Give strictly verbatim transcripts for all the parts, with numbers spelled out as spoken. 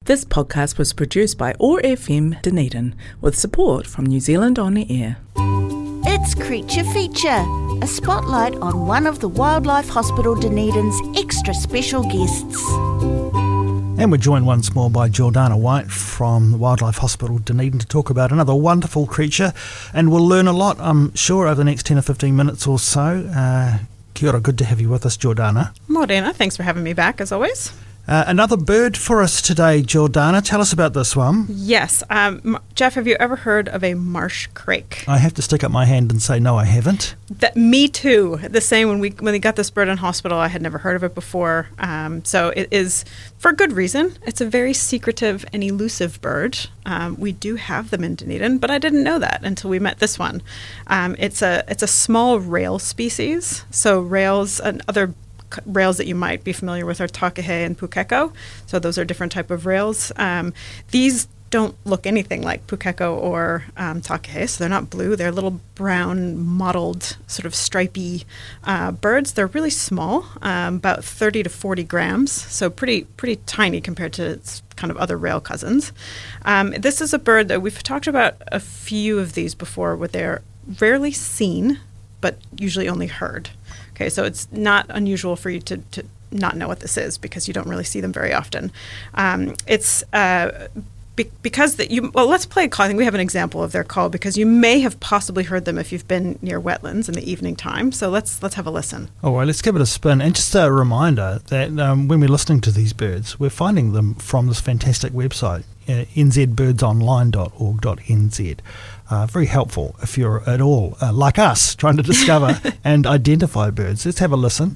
This podcast was produced by O A R F M Dunedin with support from New Zealand On Air. It's Creature Feature, a spotlight on one of the Wildlife Hospital Dunedin's extra special guests. And we're joined once more by Jordana White from the Wildlife Hospital Dunedin to talk about another wonderful creature, and we'll learn a lot, I'm sure, over the next ten or fifteen minutes or so. Uh, kia ora, good to have you with us, Jordana. Morena, thanks for having me back, as always. Uh, another bird for us today, Jordana. Tell us about this one. Yes. Um, Jeff, have you ever heard of a marsh crake? I have to stick up my hand and say, no, I haven't. That, me too. The same when we when we got this bird in hospital, I had never heard of it before. Um, so it is, for good reason. It's a very secretive and elusive bird. Um, we do have them in Dunedin, but I didn't know that until we met this one. Um, it's a it's a small rail species. So rails and other rails that you might be familiar with are takahe and pukeko. So those are different type of rails. Um, these don't look anything like pukeko or um, takahe, so they're not blue. They're little brown, mottled, sort of stripy uh, birds. They're really small, um, about thirty to forty grams, so pretty pretty tiny compared to its kind of other rail cousins. Um, this is a bird that we've talked about a few of these before, where they're rarely seen, but usually only heard. Okay, so it's not unusual for you to, to not know what this is because you don't really see them very often. Um, it's uh, be- because that you. Well, let's play a call. I think we have an example of their call because you may have possibly heard them if you've been near wetlands in the evening time. So let's let's have a listen. All right, let's give it a spin. And just a reminder that um, when we're listening to these birds, we're finding them from this fantastic website, uh, n z birds online dot org dot n z. Uh, very helpful if you're at all uh, like us trying to discover and identify birds. Let's have a listen.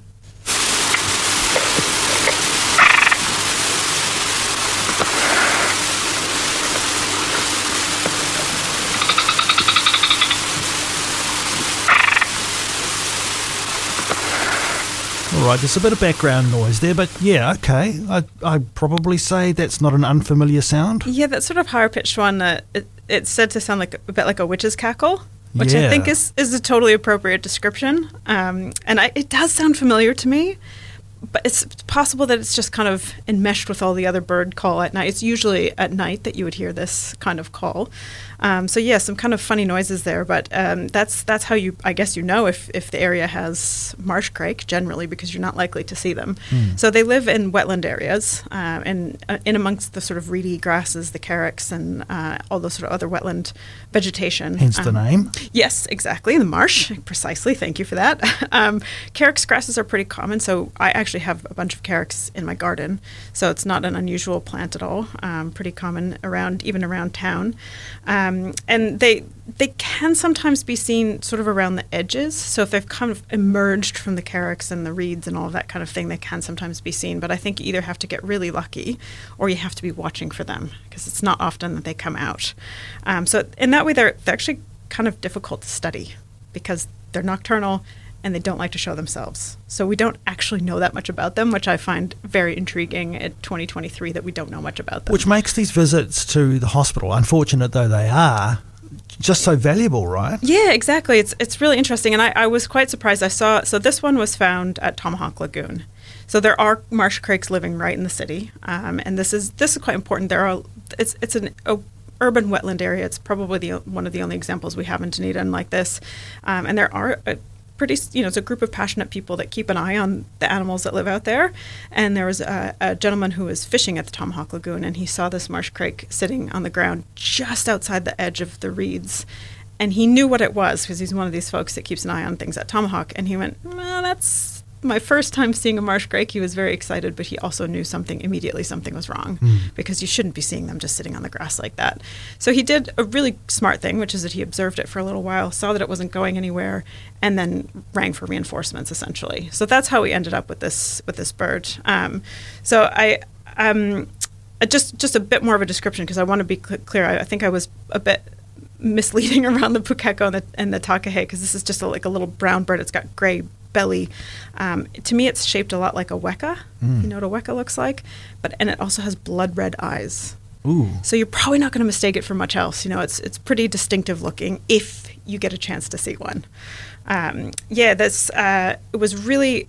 All right, there's a bit of background noise there, but yeah, okay. I, I'd probably say that's not an unfamiliar sound. Yeah, that sort of higher-pitched one, uh, it, it's said to sound like a bit like a witch's cackle, which yeah. I think is, is a totally appropriate description. Um, and I, it does sound familiar to me, but it's possible that it's just kind of enmeshed with all the other bird call at night. It's usually at night that you would hear this kind of call. Um, so yeah, some kind of funny noises there, but um, that's that's how you, I guess you know if, if the area has marsh crake generally because you're not likely to see them. Mm. So they live in wetland areas uh, and uh, in amongst the sort of reedy grasses, the carex and uh, all those sort of other wetland vegetation. Hence um, the name. Yes, exactly, the marsh, precisely, thank you for that. um, carex grasses are pretty common, so I actually have a bunch of carex in my garden, so it's not an unusual plant at all, um, pretty common around, even around town. Um, and they they can sometimes be seen sort of around the edges. So if they've kind of emerged from the carex and the reeds and all of that kind of thing, they can sometimes be seen. But I think you either have to get really lucky or you have to be watching for them because it's not often that they come out. Um, so in that way, they're, they're actually kind of difficult to study because they're nocturnal and they don't like to show themselves. So we don't actually know that much about them, which I find very intriguing at twenty twenty-three that we don't know much about them. Which makes these visits to the hospital, unfortunate though they are, just so valuable, right? Yeah, exactly. It's it's really interesting. And I, I was quite surprised. I saw, so this one was found at Tomahawk Lagoon. So there are marsh crakes living right in the city. Um, and this is this is quite important. There are, it's it's an a, urban wetland area. It's probably the one of the only examples we have in Dunedin like this. Um, and there are a, pretty, you know, it's a group of passionate people that keep an eye on the animals that live out there. And there was a, a gentleman who was fishing at the Tomahawk Lagoon, and he saw this marsh crake sitting on the ground just outside the edge of the reeds. And he knew what it was because he's one of these folks that keeps an eye on things at Tomahawk. And he went, well, that's my first time seeing a marsh crake. He was very excited, but he also knew something immediately, something was wrong mm. because you shouldn't be seeing them just sitting on the grass like that. So he did a really smart thing, which is that he observed it for a little while, saw that it wasn't going anywhere, and then rang for reinforcements, essentially. So that's how we ended up with this with this bird. Um, so I um, just just a bit more of a description because I want to be cl- clear. I, I think I was a bit misleading around the pukeko and the, and the takahe because this is just a, like a little brown bird. It's got gray belly. Um, to me, it's shaped a lot like a weka. Mm. You know what a weka looks like? But and it also has blood red eyes. Ooh. So you're probably not going to mistake it for much else. You know, it's it's pretty distinctive looking if you get a chance to see one. Um, yeah, this uh, it was really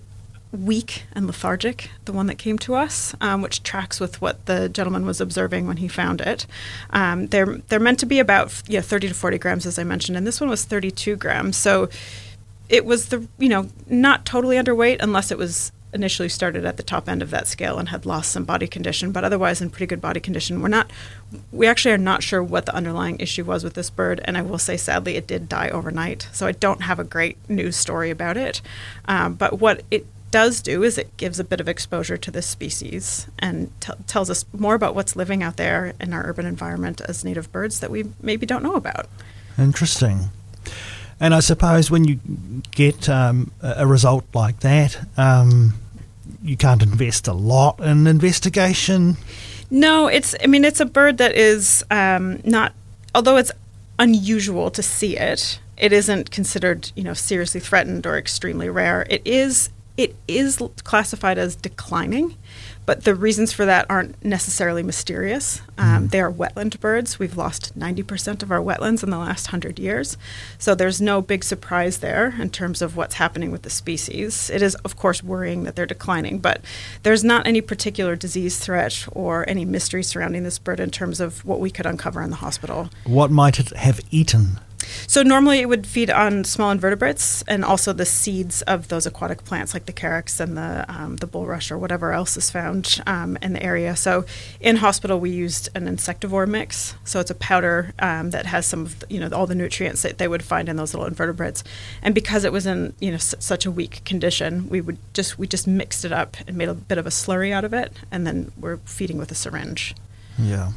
weak and lethargic, the one that came to us, um, which tracks with what the gentleman was observing when he found it. Um, they're they're meant to be about yeah thirty to forty grams, as I mentioned, and this one was thirty-two grams. So it was the you know not totally underweight unless it was initially started at the top end of that scale and had lost some body condition, but otherwise in pretty good body condition. We're not, we actually are not sure what the underlying issue was with this bird, and I will say sadly it did die overnight, so I don't have a great news story about it. Um, but what it does do is it gives a bit of exposure to this species and t- tells us more about what's living out there in our urban environment as native birds that we maybe don't know about. Interesting. And I suppose when you get um, a result like that, um, you can't invest a lot in investigation. No, it's, I mean, it's a bird that is um, not, although it's unusual to see it, it isn't considered, you know, seriously threatened or extremely rare. It is, it is classified as declining, but the reasons for that aren't necessarily mysterious. Um, mm. They are wetland birds. We've lost ninety percent of our wetlands in the last hundred years. So there's no big surprise there in terms of what's happening with the species. It is, of course, worrying that they're declining, but there's not any particular disease threat or any mystery surrounding this bird in terms of what we could uncover in the hospital. What might it have eaten? So normally it would feed on small invertebrates and also the seeds of those aquatic plants like the carex and the um, the bulrush or whatever else is found um, in the area. So in hospital we used an insectivore mix. So it's a powder um, that has some of the, you know all the nutrients that they would find in those little invertebrates. And because it was in you know s- such a weak condition, we would just we just mixed it up and made a bit of a slurry out of it, and then we're feeding with a syringe. Yeah.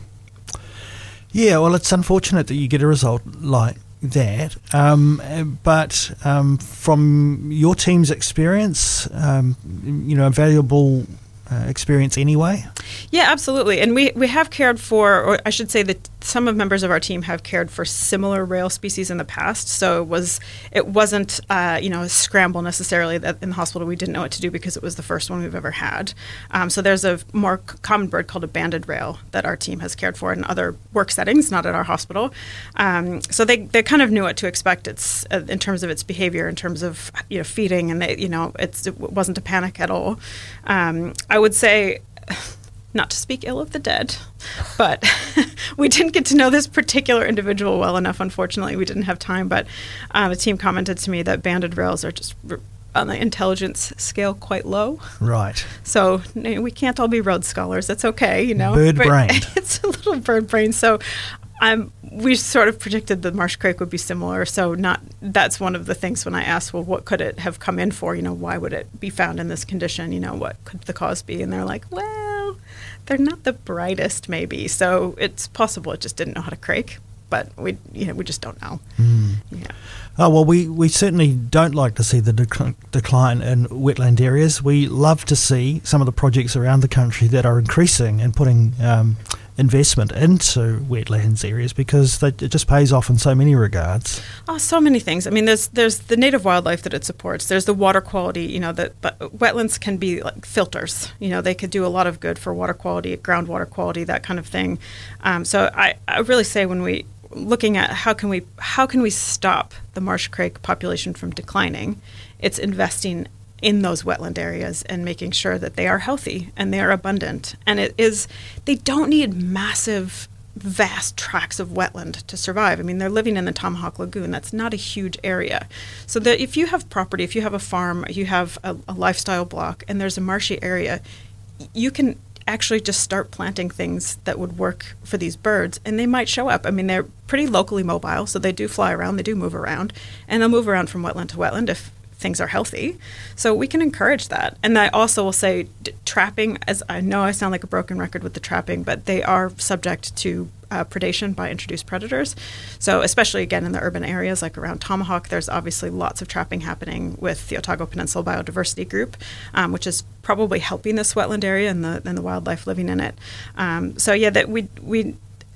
Yeah. Well, it's unfortunate that you get a result like that, um, but um, from your team's experience, um, you know, a valuable uh, experience anyway? Yeah, absolutely. And we, we have cared for, or I should say that some of members of our team have cared for similar rail species in the past. So it, was, it wasn't, uh, you know, a scramble necessarily that in the hospital we didn't know what to do because it was the first one we've ever had. Um, so there's a more c- common bird called a banded rail that our team has cared for in other work settings, not at our hospital. Um, so they, they kind of knew what to expect. It's uh, in terms of its behavior, in terms of, you know, feeding, and they, you know, it's, it wasn't a panic at all. Um, I would say, not to speak ill of the dead, but we didn't get to know this particular individual well enough, unfortunately. We didn't have time, but um, the team commented to me that banded rails are just r- on the intelligence scale quite low. Right. So you know, we can't all be Rhodes scholars. That's okay, you know. Bird but brain. It's a little bird brain. So um, we sort of predicted the marsh crake would be similar. So not that's one of the things when I asked, well, what could it have come in for? You know, why would it be found in this condition? You know, what could the cause be? And they're like, well, they're not the brightest, maybe. So it's possible it just didn't know how to crake, but we, you know, we just don't know. Mm. Yeah. Oh, well, we, we certainly don't like to see the dec- decline in wetland areas. We love to see some of the projects around the country that are increasing and putting um, investment into wetlands areas because they, it just pays off in so many regards. Oh, so many things. I mean, there's there's the native wildlife that it supports. There's the water quality. You know, that but wetlands can be like filters. You know, they could do a lot of good for water quality, groundwater quality, that kind of thing. Um, so I, I really say when we looking at how can we how can we stop the marsh crake population from declining, it's investing in those wetland areas and making sure that they are healthy and they are abundant. And it is, they don't need massive, vast tracts of wetland to survive. I mean, they're living in the Tomahawk Lagoon. That's not a huge area. So that if you have property, if you have a farm, you have a, a lifestyle block, and there's a marshy area, you can actually just start planting things that would work for these birds, and they might show up. I mean, they're pretty locally mobile, so they do fly around, they do move around, and they'll move around from wetland to wetland if things are healthy. So we can encourage that. And I also will say d- trapping, as I know I sound like a broken record with the trapping, but they are subject to uh, predation by introduced predators. So especially, again, in the urban areas like around Tomahawk, there's obviously lots of trapping happening with the Otago Peninsula Biodiversity Group, um, which is probably helping this wetland area and the, and the wildlife living in it. Um, so yeah, that we we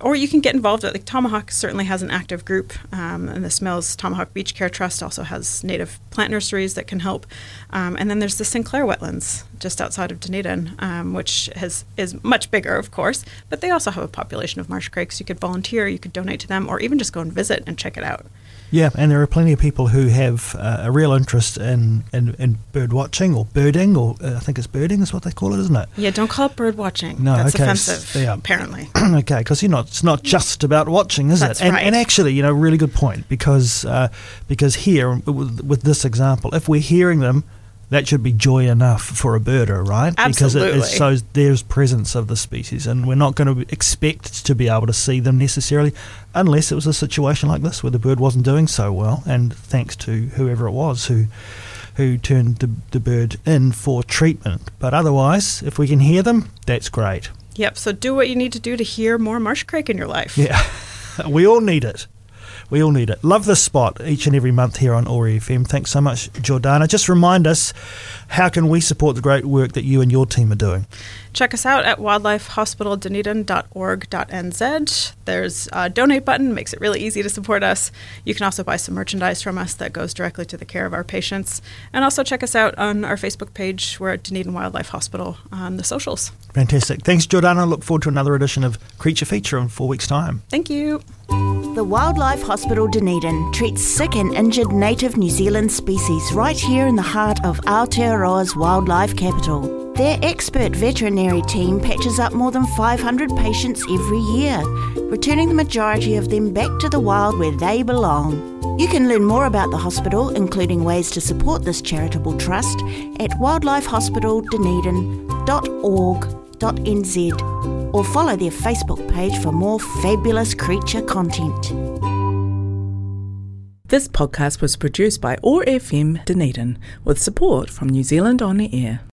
or you can get involved. Like Tomahawk certainly has an active group, um, and the Smells Tomahawk Beach Care Trust also has native plant nurseries that can help. Um, and then there's the Sinclair Wetlands just outside of Dunedin, um, which has is much bigger, of course, but they also have a population of marsh craics. You could volunteer, you could donate to them, or even just go and visit and check it out. Yeah, and there are plenty of people who have uh, a real interest in, in, in bird watching or birding, or uh, I think it's birding is what they call it, isn't it? Yeah, don't call it bird watching. No, That's okay, offensive, yeah. apparently. Okay, because you're not. It's not just about watching, is That's it? And, right. and actually, you know, really good point, because uh, because here with, with this example, if we're hearing them, that should be joy enough for a birder, right? Absolutely. Because it, it shows there's presence of the species, and we're not going to expect to be able to see them necessarily, unless it was a situation like this where the bird wasn't doing so well, and thanks to whoever it was who who turned the, the bird in for treatment. But otherwise, if we can hear them, that's great. Yep, so do what you need to do to hear more marsh crake in your life. Yeah, we all need it. We all need it. Love this spot each and every month here on O A R F M. Thanks so much, Jordana. Just remind us, how can we support the great work that you and your team are doing? Check us out at wildlife hospital dunedin dot org dot n z. There's a donate button, makes it really easy to support us. You can also buy some merchandise from us that goes directly to the care of our patients. And also check us out on our Facebook page. We're at Dunedin Wildlife Hospital on the socials. Fantastic. Thanks, Jordana. Look forward to another edition of Creature Feature in four weeks' time. Thank you. The Wildlife Hospital Dunedin treats sick and injured native New Zealand species right here in the heart of Aotearoa's wildlife capital. Their expert veterinary team patches up more than five hundred patients every year, returning the majority of them back to the wild where they belong. You can learn more about the hospital, including ways to support this charitable trust, at wildlife hospital dunedin dot org dot n z or follow their Facebook page for more fabulous creature content. This podcast was produced by O A R F M Dunedin with support from New Zealand On the Air.